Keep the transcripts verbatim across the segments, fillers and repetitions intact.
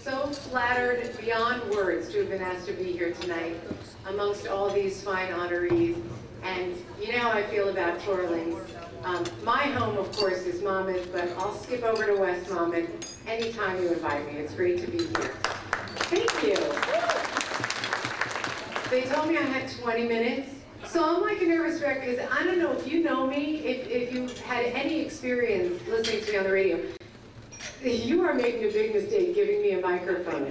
so flattered beyond words to have been asked to be here tonight amongst all these fine honorees. And you know how I feel about Torlings. Um, my home, of course, is Monmouth, but I'll skip over to West Monmouth anytime you invite me. It's great to be here. Thank you. They told me I had twenty minutes. So I'm like a nervous wreck because I don't know if you know me, if, if you've had any experience listening to me on the radio, you are making a big mistake giving me a microphone.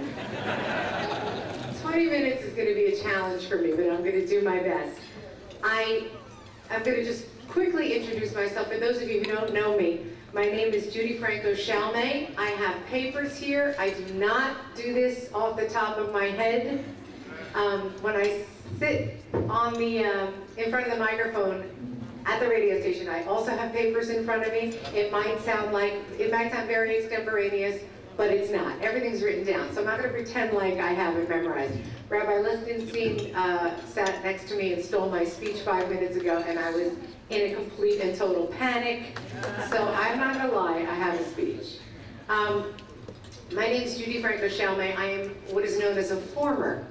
twenty minutes is going to be a challenge for me, but I'm going to do my best. I, I'm going to just quickly introduce myself. For those of you who don't know me, my name is Judy Franco Chalmé. I have papers here. I do not do this off the top of my head. Um, when I sit on the, um, in front of the microphone at the radio station, I also have papers in front of me. It might sound like, it might sound very extemporaneous, but it's not. Everything's written down, so I'm not going to pretend like I have it memorized. Rabbi Lichtenstein uh, sat next to me and stole my speech five minutes ago, and I was in a complete and total panic. So I'm not going to lie, I have a speech. Um, my name is Judy Franco Chalmé. I am what is known as a former.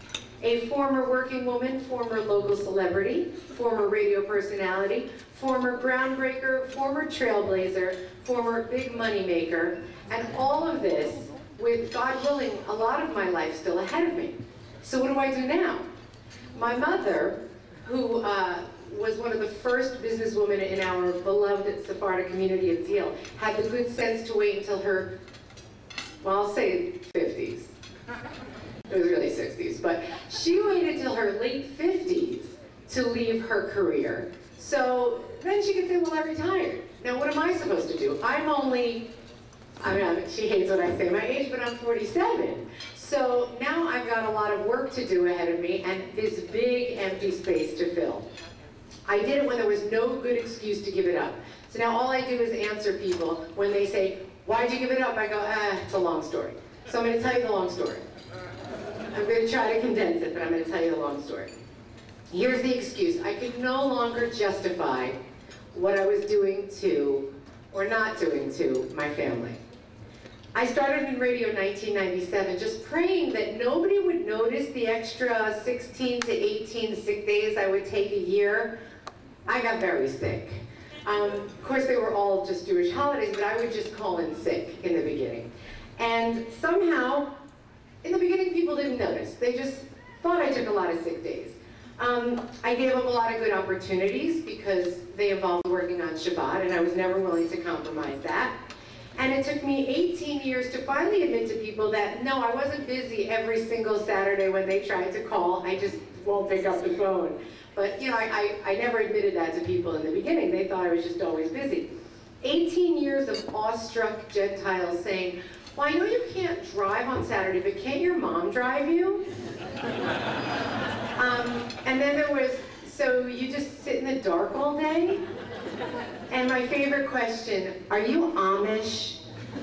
A former working woman, former local celebrity, former radio personality, former groundbreaker, former trailblazer, former big money maker, and all of this with, God willing, a lot of my life still ahead of me. So what do I do now? My mother, who uh, was one of the first businesswomen in our beloved Sephardic community of Deal, had the good sense to wait until her, well, I'll say fifties. It was really sixties, but she waited till her late fifties to leave her career. So then she could say, well, I retired. Now, what am I supposed to do? I'm only, I mean, she hates when I say my age, but I'm forty-seven. So now I've got a lot of work to do ahead of me and this big empty space to fill. I did it when there was no good excuse to give it up. So now all I do is answer people when they say, why'd you give it up? I go, ah, it's a long story. So I'm going to tell you the long story. I'm going to try to condense it, but I'm going to tell you the long story. Here's the excuse. I could no longer justify what I was doing to, or not doing to, my family. I started in radio in nineteen ninety-seven, just praying that nobody would notice the extra sixteen to eighteen sick days I would take a year. I got very sick. Um, of course, they were all just Jewish holidays, but I would just call in sick in the beginning. And somehow, in the beginning, people didn't notice. They just thought I took a lot of sick days. Um, I gave up a lot of good opportunities because they involved working on Shabbat, and I was never willing to compromise that. And it took me eighteen years to finally admit to people that, no, I wasn't busy every single Saturday when they tried to call. I just won't pick up the phone. But, you know, I, I, I never admitted that to people in the beginning. They thought I was just always busy. eighteen years of awestruck Gentiles saying, well, I know you can't drive on Saturday, but can't your mom drive you? um, and then there was, so you just sit in the dark all day? And my favorite question, are you Amish?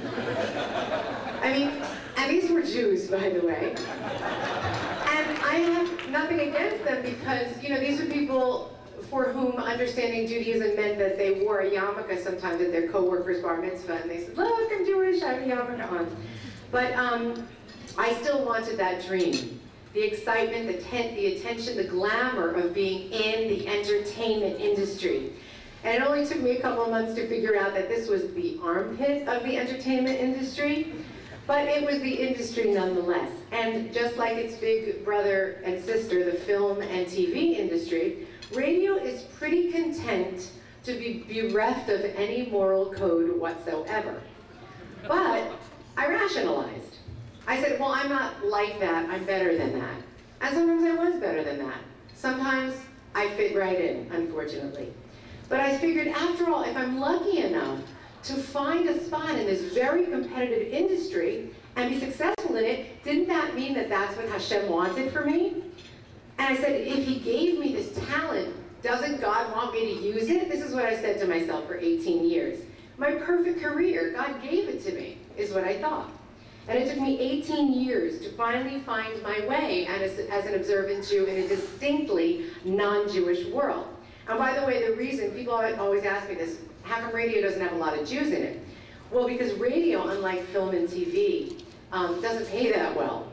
I mean, and these were Jews, by the way. And I have nothing against them because, you know, these are people for whom understanding Judaism meant that they wore a yarmulke sometimes at their co-workers' bar mitzvah, and they said, look, I'm Jewish, I have a yarmulke on. But um, I still wanted that dream. The excitement, the, ten the attention, the glamour of being in the entertainment industry. And it only took me a couple of months to figure out that this was the armpit of the entertainment industry, but it was the industry nonetheless. And just like its big brother and sister, the film and T V industry, radio is pretty content to be bereft of any moral code whatsoever. But I rationalized. I said, well, I'm not like that, I'm better than that. And sometimes I was better than that. Sometimes I fit right in, unfortunately. But I figured, after all, if I'm lucky enough to find a spot in this very competitive industry and be successful in it, didn't that mean that that's what Hashem wanted for me? And I said, if he gave me this talent, doesn't God want me to use it? This is what I said to myself for eighteen years. My perfect career, God gave it to me, is what I thought. And it took me eighteen years to finally find my way as, as an observant Jew in a distinctly non-Jewish world. And by the way, the reason, people always ask me this, how come radio doesn't have a lot of Jews in it? Well, because radio, unlike film and T V, um, doesn't pay that well.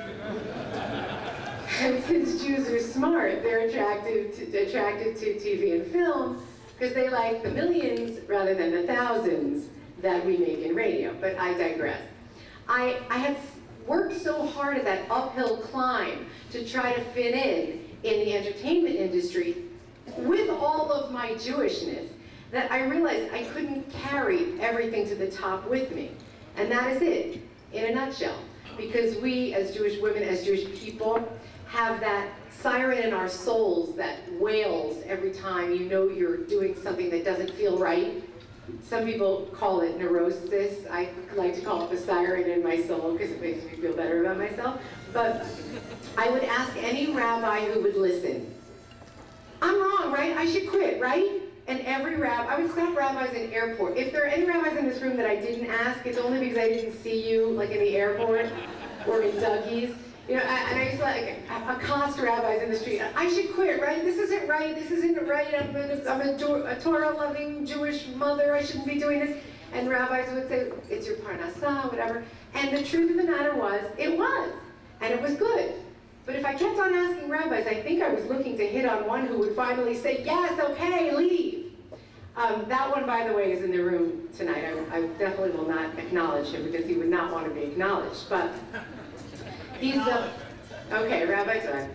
And since Jews are smart, they're attracted to, attracted to T V and film because they like the millions rather than the thousands that we make in radio. But I digress. I, I had worked so hard at that uphill climb to try to fit in in the entertainment industry with all of my Jewishness that I realized I couldn't carry everything to the top with me. And that is it, in a nutshell. Because we, as Jewish women, as Jewish people, have that siren in our souls that wails every time you know you're doing something that doesn't feel right. Some people call it neurosis. I like to call it the siren in my soul because it makes me feel better about myself. But I would ask any rabbi who would listen, I'm wrong, right? I should quit, right? And every rabbi, I would stop rabbis in airport. If there are any rabbis in this room that I didn't ask, it's only because I didn't see you, like in the airport or in Dougie's. You know, and I used to like accost rabbis in the street. I should quit, right? This isn't right. This isn't right. I'm a, I'm a, a Torah-loving Jewish mother. I shouldn't be doing this. And rabbis would say, it's your parnassah, whatever. And the truth of the matter was, it was. And it was good. But if I kept on asking rabbis, I think I was looking to hit on one who would finally say, yes, okay, leave. Um, that one, by the way, is in the room tonight. I, I definitely will not acknowledge him because he would not want to be acknowledged. But he's, uh, okay, Rabbi time.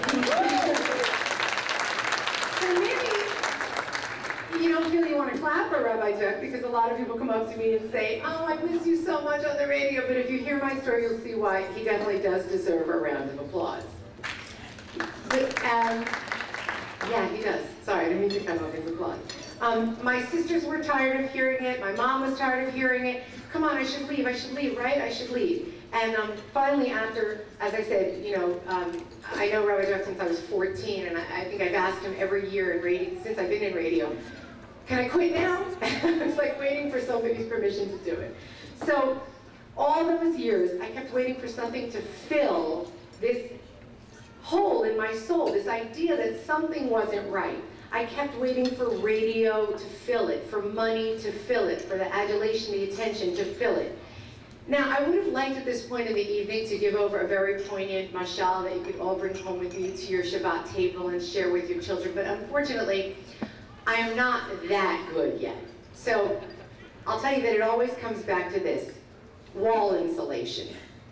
So maybe you don't feel you want to clap for Rabbi Tuck because a lot of people come up to me and say, oh, I miss you so much on the radio, but if you hear my story, you'll see why he definitely does deserve a round of applause. But, um, yeah, he does. Sorry, I didn't mean to come up with applause. Um, my sisters were tired of hearing it. My mom was tired of hearing it. Come on, I should leave. I should leave, right? I should leave. And um, finally, after, as I said, you know, um, I know Rabbi Tuck since I was fourteen, and I, I think I've asked him every year in radio, since I've been in radio, can I quit now? It's like waiting for somebody's permission to do it. So all those years, I kept waiting for something to fill this hole in my soul, this idea that something wasn't right. I kept waiting for radio to fill it, for money to fill it, for the adulation, the attention to fill it. Now, I would have liked at this point in the evening to give over a very poignant mashal that you could all bring home with you to your Shabbat table and share with your children, but unfortunately, I am not that good yet. So I'll tell you that it always comes back to this, wall insulation.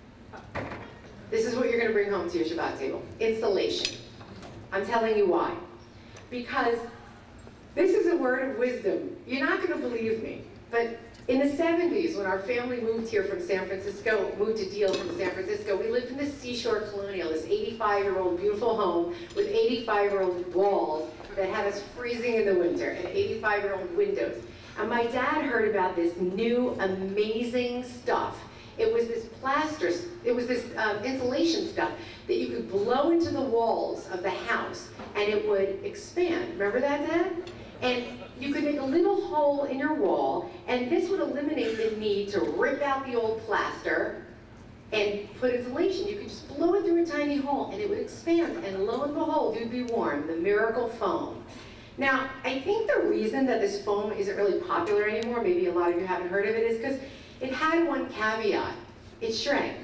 This is what you're going to bring home to your Shabbat table, insulation. I'm telling you why. Because this is a word of wisdom. You're not going to believe me, but in the seventies, when our family moved here from San Francisco, moved to Deal from San Francisco, we lived in the Seashore Colonial, this eighty-five-year-old beautiful home with eighty-five-year-old walls that had us freezing in the winter and eighty-five-year-old windows. And my dad heard about this new, amazing stuff. It was this plaster, it was this um, insulation stuff that you could blow into the walls of the house and it would expand. Remember that, Dad? And you could make a little hole in your wall, and this would eliminate the need to rip out the old plaster and put insulation. You could just blow it through a tiny hole, and it would expand, and lo and behold, you'd be warm, the miracle foam. Now, I think the reason that this foam isn't really popular anymore, maybe a lot of you haven't heard of it, is because it had one caveat. It shrank.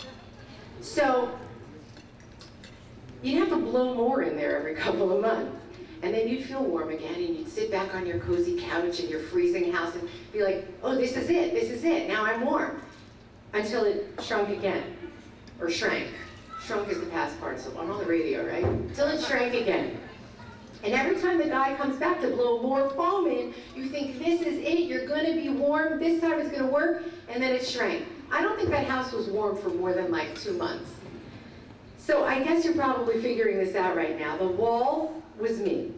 So, you'd have to blow more in there every couple of months. And then you'd feel warm again, and you'd sit back on your cozy couch in your freezing house and be like, oh, this is it, this is it, now I'm warm. Until it shrunk again, or shrank. Shrunk is the past participle, I'm on the radio, right? Until it shrank again. And every time the guy comes back to blow more foam in, you think, this is it, you're gonna be warm, this time it's gonna work, and then it shrank. I don't think that house was warm for more than like two months. So I guess you're probably figuring this out right now. The wall was me.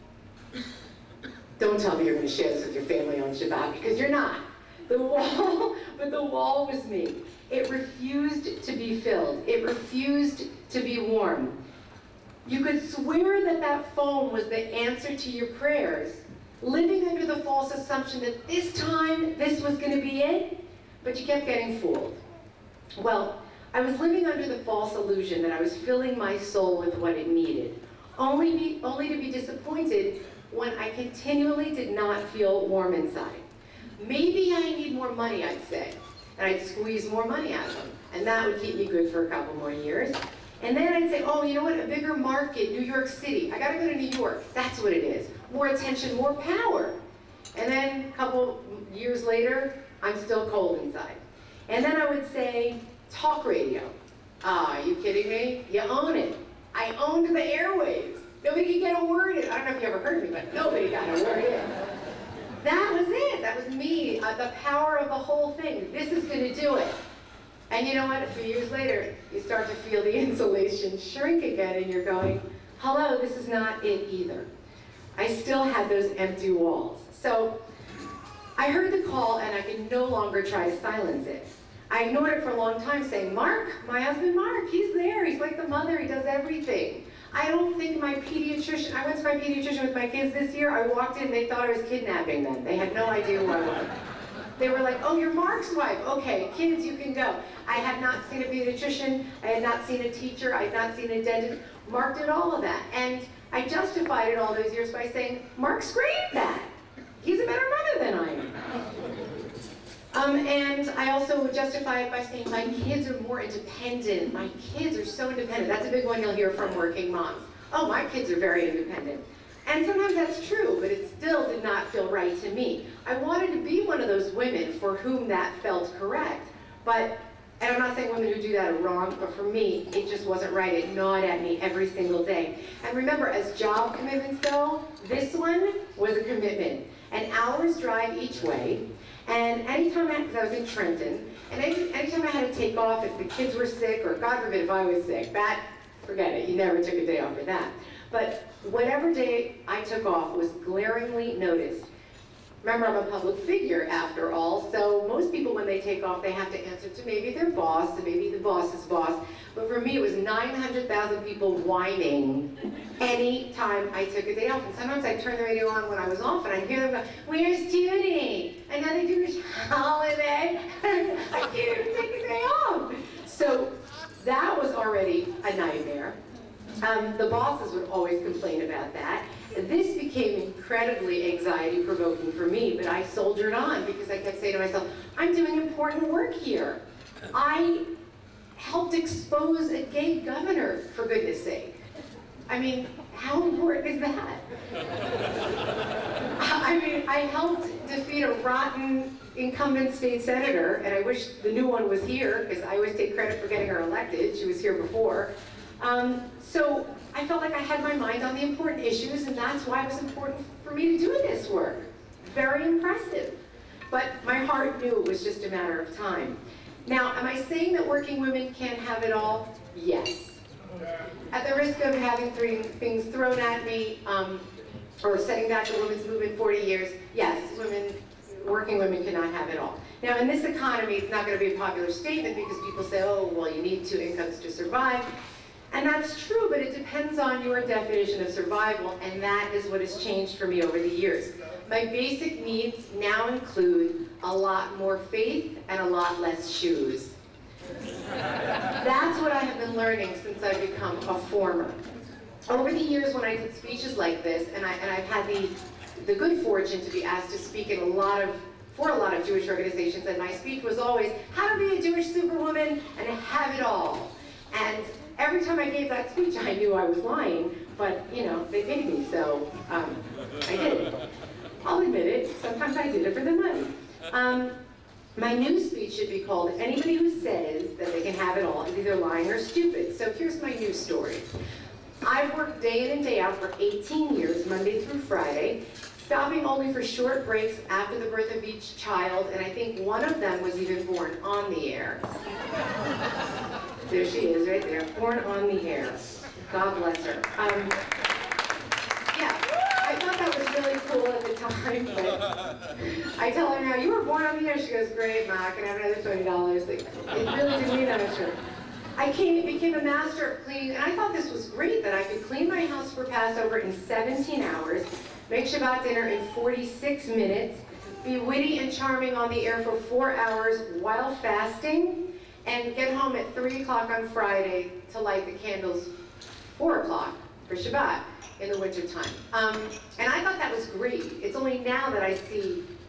Don't tell me you're going to share this with your family on Shabbat, because you're not. The wall, but the wall was me. It refused to be filled. It refused to be warm. You could swear that that foam was the answer to your prayers, living under the false assumption that this time, this was going to be it, but you kept getting fooled. Well, I was living under the false illusion that I was filling my soul with what it needed, only, be, only to be disappointed when I continually did not feel warm inside. Maybe I need more money, I'd say, and I'd squeeze more money out of them, And that would keep me good for a couple more years. And then I'd say, oh, you know what, a bigger market, New York City. I gotta go to New York, that's what it is. More attention, more power. And then a couple years later, I'm still cold inside. And then I would say, talk radio. Ah, are you kidding me? You own it. I owned the airwaves. Nobody could get a word in. I don't know if you ever heard me, but nobody got a word in. That was it. That was me. Uh, the power of the whole thing. This is going to do it. And you know what? A few years later, you start to feel the insulation shrink again, and you're going, hello, this is not it either. I still had those empty walls. So I heard the call, and I could no longer try to silence it. I ignored it for a long time, saying, Mark, my husband Mark, he's there. He's like the mother. He does everything. I don't think my pediatrician, I went to my pediatrician with my kids this year. I walked in, they thought I was kidnapping them. They had no idea who I was. They were like, oh, you're Mark's wife. Okay, kids, you can go. I had not seen a pediatrician. I had not seen a teacher. I had not seen a dentist. Mark did all of that. And I justified it all those years by saying, Mark's great at that. He's a better mother than I am. Um, and I also would justify it by saying my kids are more independent. My kids are so independent. That's a big one you'll hear from working moms. Oh, my kids are very independent. And sometimes that's true, but it still did not feel right to me. I wanted to be one of those women for whom that felt correct. But, and I'm not saying women who do that are wrong, but for me, it just wasn't right. It gnawed at me every single day. And remember, as job commitments go, this one was a commitment. An hour's drive each way. And anytime I, because I was in Trenton, and any, anytime I had to take off, if the kids were sick, or God forbid if I was sick, that, forget it, you never took a day off for that. But whatever day I took off was glaringly noticed. Remember, I'm a public figure after all, so most people when they take off, they have to answer to maybe their boss, and maybe the boss's boss. But for me, it was nine hundred thousand people whining any time I took a day off. And sometimes I'd turn the radio on when I was off, and I'd hear them go, where's Judy? Another Jewish holiday? I can't even take a day off. So that was already a nightmare. Um, the bosses would always complain about that. This became incredibly anxiety-provoking for me, but I soldiered on because I kept saying to myself, I'm doing important work here. I helped expose a gay governor, for goodness sake. I mean, how important is that? I mean, I helped defeat a rotten incumbent state senator, and I wish the new one was here, because I always take credit for getting her elected. She was here before. Um, so I felt like I had my mind on the important issues, and that's why it was important for me to do this work. Very impressive. But my heart knew it was just a matter of time. Now, am I saying that working women can't have it all? Yes. At the risk of having three things thrown at me, um, or setting back the women's movement forty years, yes, women, working women cannot have it all. Now, in this economy, it's not going to be a popular statement because people say, oh, well, you need two incomes to survive. And that's true, but it depends on your definition of survival, and that is what has changed for me over the years. My basic needs now include a lot more faith and a lot less shoes. That's what I have been learning since I've become a former. Over the years when I did speeches like this, and, I, and I've had the, the good fortune to be asked to speak in a lot of, for a lot of Jewish organizations, and my speech was always, how to be a Jewish superwoman and have it all. And every time I gave that speech, I knew I was lying, but, you know, they paid me, so um, I did it. I'll admit it, sometimes I did it for the money. Um, my new speech should be called, anybody who says that they can have it all is either lying or stupid. So here's my news story. I've worked day in and day out for eighteen years, Monday through Friday, stopping only for short breaks after the birth of each child, and I think one of them was even born on the air. There she is, right there, born on the air. God bless her. Um, yeah, I thought that was really cool at the time, but I tell her now, you were born on the air. She goes, great, Ma, can I have another twenty dollars? Like, it really didn't mean that much. I came, became a master of cleaning, and I thought this was great, that I could clean my house for Passover in seventeen hours, make Shabbat dinner in forty-six minutes, be witty and charming on the air for four hours while fasting, and get home at three o'clock on Friday to light the candles four o'clock for Shabbat in the wintertime. Um, and I thought that was great. It's only now that I see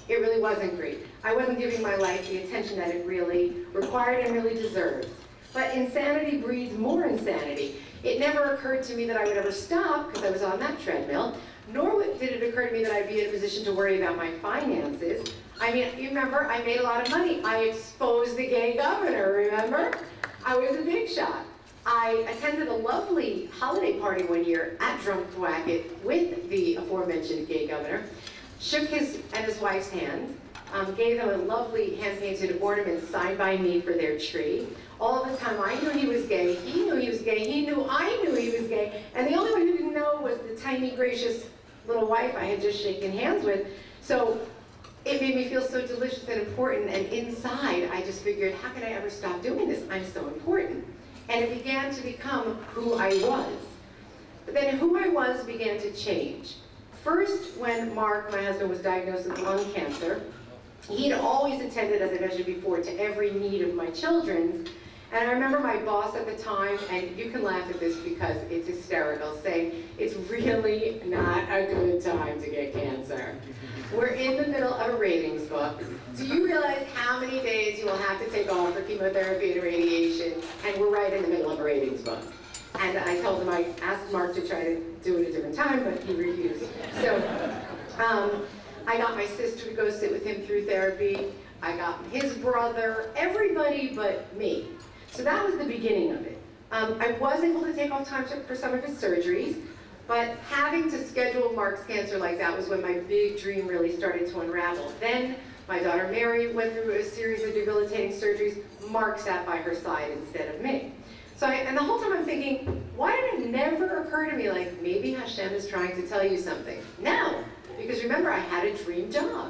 It really wasn't great. I wasn't giving my life the attention that it really required and really deserved. But insanity breeds more insanity. It never occurred to me that I would ever stop, because I was on that treadmill, nor did it occur to me that I'd be in a position to worry about my finances. I mean, you remember, I made a lot of money. I exposed the gay governor, remember? I was a big shot. I attended a lovely holiday party one year at Drumthwacket with the aforementioned gay governor, shook his and his wife's hand, um, gave them a lovely hand-painted ornament signed by me for their tree. All the time I knew he was gay, he knew he was gay, he knew I knew he was gay, and the only one who didn't know was the tiny, gracious little wife I had just shaken hands with. So it made me feel so delicious and important, and inside I just figured, how can I ever stop doing this? I'm so important. And it began to become who I was. But then who I was began to change. First, when Mark, my husband, was diagnosed with lung cancer, he'd always attended, as I mentioned before, to every need of my children's. And I remember my boss at the time, and you can laugh at this because it's hysterical, saying, it's really not a good time to get cancer. We're in the middle of a ratings book. Do you realize how many days you will have to take off for chemotherapy and radiation? And we're right in the middle of a ratings book. And I told him, I asked Mark to try to do it a different time, but he refused. So um, I got my sister to go sit with him through therapy. I got his brother, everybody but me. So that was the beginning of it. Um, I was able to take off time to, for some of his surgeries, but having to schedule Mark's cancer like that was when my big dream really started to unravel. Then my daughter Mary went through a series of debilitating surgeries. Mark sat by her side instead of me. So I, and the whole time I'm thinking, why did it never occur to me, like, maybe Hashem is trying to tell you something? No, because remember, I had a dream job.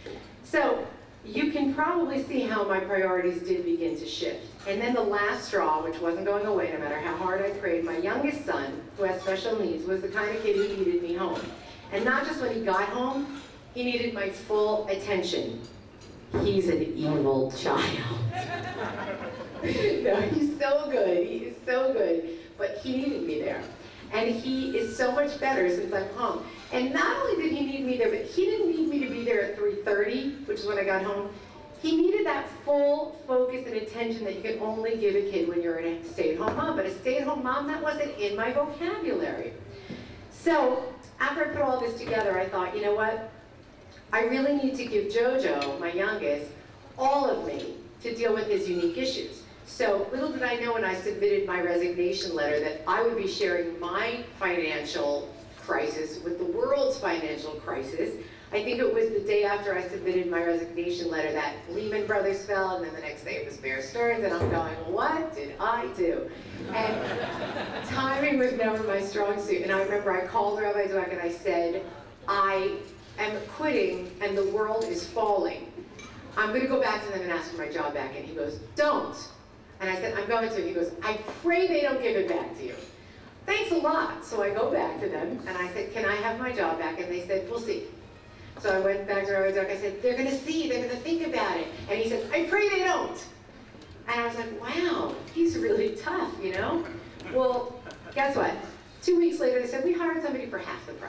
So you can probably see how my priorities did begin to shift. And then the last straw, which wasn't going away no matter how hard I prayed, my youngest son, who has special needs, was the kind of kid who needed me home. And not just when he got home, he needed my full attention. He's an evil child. No, he's so good, he is so good, but he needed me there. And he is so much better since I'm home. And not only did he need me there, but he didn't need me to be there at three thirty, which is when I got home. He needed that full focus and attention that you can only give a kid when you're a stay-at-home mom. But a stay-at-home mom, that wasn't in my vocabulary. So after I put all this together, I thought, you know what? I really need to give Jojo, my youngest, all of me to deal with his unique issues. So little did I know when I submitted my resignation letter that I would be sharing my financial crisis with the world's financial crisis. I think it was the day after I submitted my resignation letter that Lehman Brothers fell, and then the next day it was Bear Stearns, and I'm going, what did I do? And timing was never my strong suit. And I remember I called Rabbi Dweck and I said, I am quitting and the world is falling. I'm going to go back to them and ask for my job back. And he goes, don't. And I said, I'm going to. He goes, I pray they don't give it back to you. Thanks a lot. So I go back to them and I said, can I have my job back? And they said, we'll see. So I went back to Rabbi Dweck. I said, they're going to see. They're going to think about it. And he says, I pray they don't. And I was like, wow, he's really tough, you know? Well, guess what? Two weeks later, they said, we hired somebody for half the price.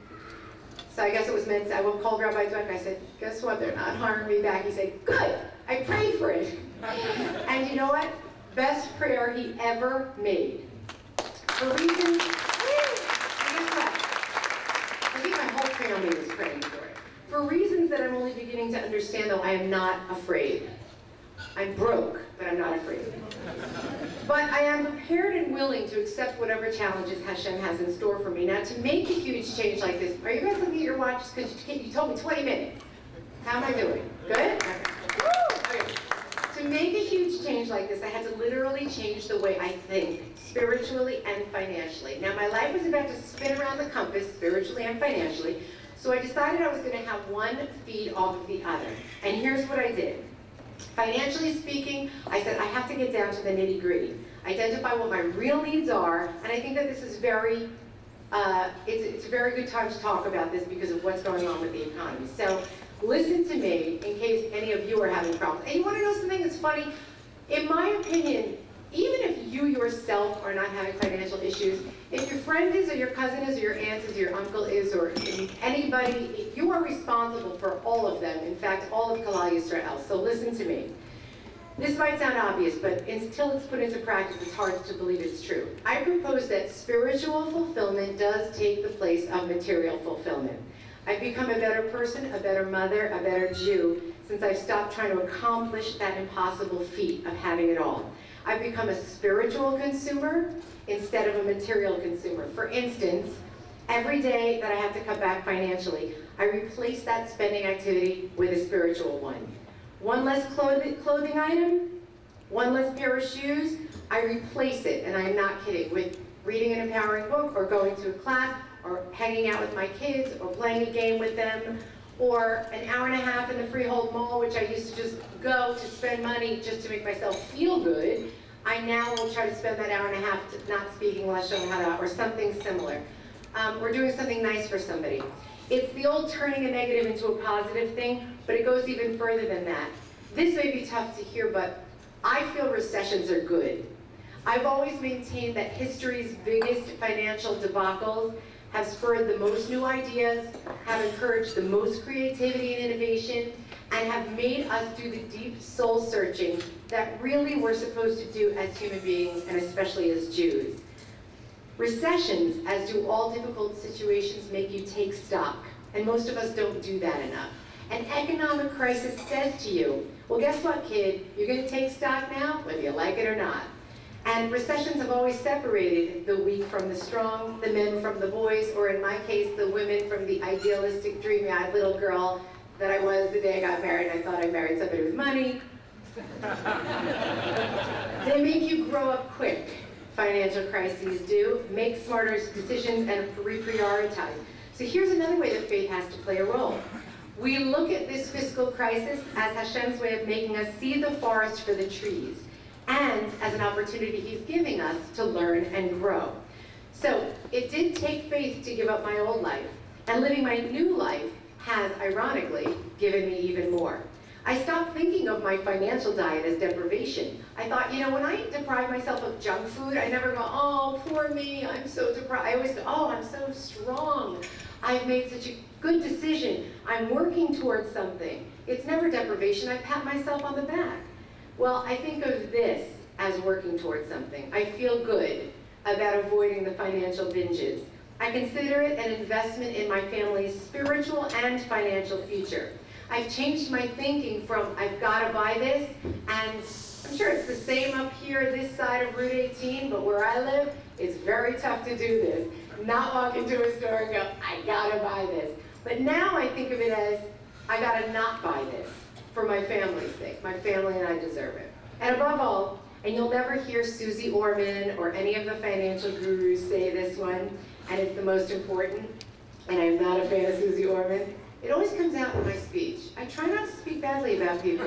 So I guess it was meant, I called Rabbi Dweck and I said, guess what? They're not hiring me back. He said, good. I prayed for it. And you know what? Best prayer he ever made. For reasons, and guess what? I think my whole family was praying for it. For reasons that I'm only beginning to understand, though, I am not afraid. I'm broke, but I'm not afraid. But I am prepared and willing to accept whatever challenges Hashem has in store for me. Now, to make a huge change like this, are you guys looking at your watches? Because you told me twenty minutes. How am I doing? Good? Okay. Okay. To make a huge change like this, I had to literally change the way I think, spiritually and financially. Now, my life was about to spin around the compass, spiritually and financially, so I decided I was going to have one feed off of the other. And here's what I did. Financially speaking, I said I have to get down to the nitty-gritty, identify what my real needs are, and I think that this is very, uh, it's, it's a very good time to talk about this because of what's going on with the economy. So listen to me in case any of you are having problems. And you want to know something that's funny? In my opinion, even if you yourself yourself are not having financial issues, if your friend is, or your cousin is, or your aunt is, or your uncle is, or anybody, you are responsible for all of them. In fact, all of Kalal Yisrael. So listen to me. This might sound obvious, but until it's put into practice, it's hard to believe it's true. I propose that spiritual fulfillment does take the place of material fulfillment. I've become a better person, a better mother, a better Jew, since I've stopped trying to accomplish that impossible feat of having it all. I've become a spiritual consumer instead of a material consumer. For instance, every day that I have to cut back financially, I replace that spending activity with a spiritual one. One less clothing, clothing item, one less pair of shoes, I replace it, and I'm not kidding, with reading an empowering book, or going to a class, or hanging out with my kids, or playing a game with them, or an hour and a half in the Freehold Mall, which I used to just go to spend money just to make myself feel good. I now will try to spend that hour and a half to not speaking Lashon Hara, or something similar. Um, or doing something nice for somebody. It's the old turning a negative into a positive thing, but it goes even further than that. This may be tough to hear, but I feel recessions are good. I've always maintained that history's biggest financial debacles have spurred the most new ideas, have encouraged the most creativity and innovation, and have made us do the deep soul searching that really we're supposed to do as human beings, and especially as Jews. Recessions, as do all difficult situations, make you take stock, and most of us don't do that enough. An economic crisis says to you, well, guess what, kid? You're going to take stock now, whether you like it or not. And recessions have always separated the weak from the strong, the men from the boys, or in my case, the women from the idealistic, dreamy-eyed little girl that I was the day I got married. I thought I married somebody with money. They make you grow up quick. Financial crises do, make smarter decisions and reprioritize. So here's another way that faith has to play a role. We look at this fiscal crisis as Hashem's way of making us see the forest for the trees, and as an opportunity he's giving us to learn and grow. So it did take faith to give up my old life, and living my new life has, ironically, given me even more. I stopped thinking of my financial diet as deprivation. I thought, you know, when I deprive myself of junk food, I never go, oh, poor me, I'm so deprived. I always go, oh, I'm so strong. I've made such a good decision. I'm working towards something. It's never deprivation. I pat myself on the back. Well, I think of this as working towards something. I feel good about avoiding the financial binges. I consider it an investment in my family's spiritual and financial future. I've changed my thinking from, I've got to buy this, and I'm sure it's the same up here this side of Route eighteen, but where I live, it's very tough to do this. Not walk into a store and go, I got to buy this. But now I think of it as, I got to not buy this for my family's sake. My family and I deserve it. And above all, and you'll never hear Susie Orman or any of the financial gurus say this one, and it's the most important, and I'm not a fan of Susie Orman, it always comes out in my speech. I try not to speak badly about people.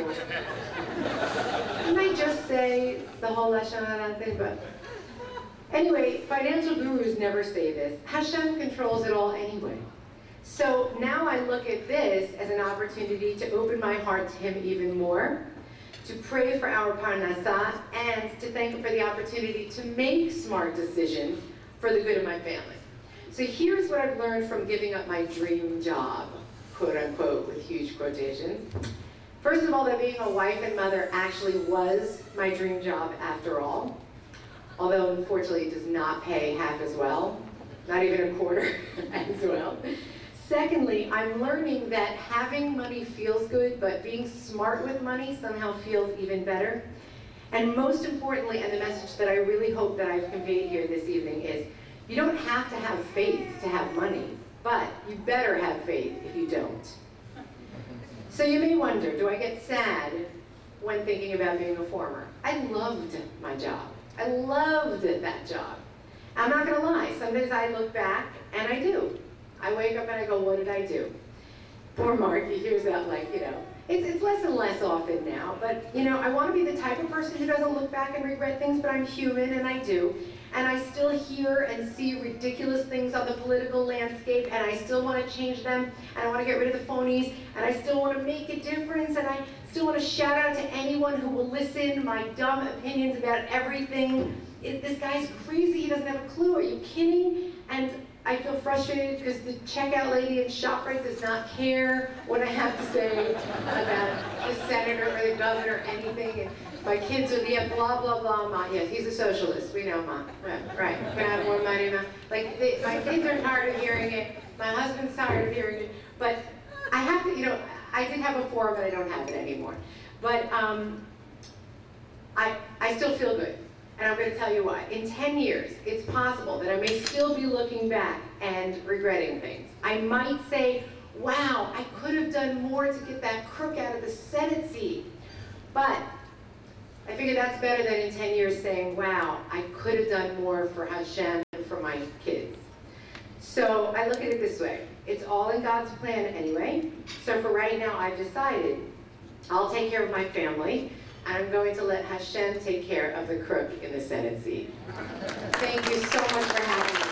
Didn't I just say the whole Lashon Hara thing? But anyway, financial gurus never say this. Hashem controls it all anyway. So now I look at this as an opportunity to open my heart to him even more, to pray for our parnasah, and to thank him for the opportunity to make smart decisions for the good of my family. So here's what I've learned from giving up my dream job, quote unquote, with huge quotations. First of all, that being a wife and mother actually was my dream job after all, although unfortunately it does not pay half as well, not even a quarter as well. Secondly, I'm learning that having money feels good, but being smart with money somehow feels even better. And most importantly, and the message that I really hope that I've conveyed here this evening is, you don't have to have faith to have money, but you better have faith if you don't. So you may wonder, do I get sad when thinking about being a farmer? I loved my job. I loved that job. I'm not gonna lie, some days I look back, and I do. I wake up and I go, what did I do? Poor Mark, he hears that like, you know. it's, it's less and less often now, but you know, I want to be the type of person who doesn't look back and regret things, but I'm human and I do. And I still hear and see ridiculous things on the political landscape, and I still want to change them, and I want to get rid of the phonies, and I still want to make a difference, and I still want to shout out to anyone who will listen my dumb opinions about everything. It, this guy's crazy, he doesn't have a clue, are you kidding? And I feel frustrated because the checkout lady in ShopRite does not care what I have to say about the senator or the governor or anything. And my kids are the blah, blah, blah, Ma. Yes, he's a socialist. We know, Ma. Right. right. Can I have more money, Ma? Like, they, my kids are tired of hearing it. My husband's tired of hearing it. But I have to, you know, I did have a forum, but I don't have it anymore. But um, I, I still feel good. And I'm going to tell you why. In ten years, it's possible that I may still be looking back and regretting things. I might say, wow, I could have done more to get that crook out of the Senate seat. But I figure that's better than in ten years saying, wow, I could have done more for Hashem and for my kids. So I look at it this way. It's all in God's plan anyway. So for right now, I've decided I'll take care of my family. And I'm going to let Hashem take care of the crook in the Senate seat. Thank you so much for having me.